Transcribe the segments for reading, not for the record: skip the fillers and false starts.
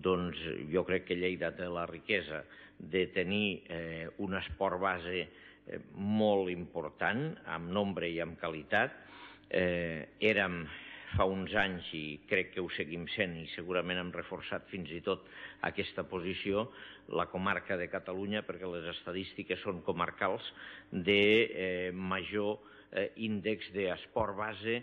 doncs jo crec que Lleida té la riquesa de tenir un esport base molt important, amb nombre i amb qualitat. Érem fa uns anys, i crec que ho seguim sent, i segurament hem reforçat fins i tot aquesta posició, la comarca de Catalunya, perquè les estadístiques són comarcals, de major índex d'esport base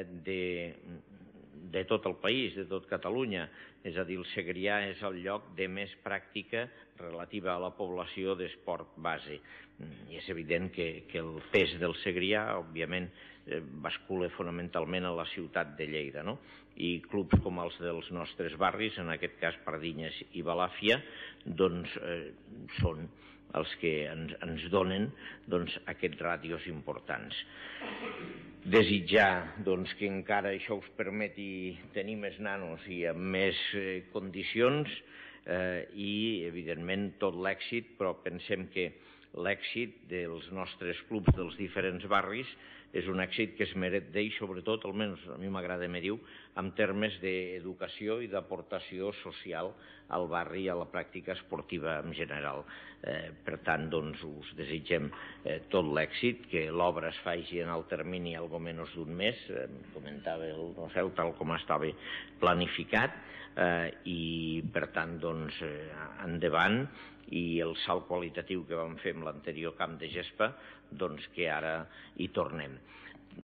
de tot el país, de tot Catalunya. És a dir, el Segrià és el lloc de més pràctica relativa a la població d'esport base. I és evident que el pes del Segrià, òbviament, bascula fonamentalment a la ciutat de Lleida, no? I clubs com els dels nostres barris, en aquest cas Pardinyes i Balàfia, doncs són els que ens donen aquests ràdios importants. Desitjar que encara això us permeti tenir més nanos i amb més condicions i, evidentment, tot l'èxit, però pensem que l'èxit dels nostres clubs dels diferents barris és un èxit que es merit d'ell, sobretot, almenys a mi m'agrada més dir-ho, en termes d'educació i d'aportació social al barri i a la pràctica esportiva en general. Per tant, doncs, us desitgem tot l'èxit, que l'obra es faci en el termini algo menys d'un mes, comentava el Rosel, tal com estava planificat, i per tant, doncs, endavant, i el salt qualitatiu que vam fer amb l'anterior camp de gespa, doncs que ara hi tornem.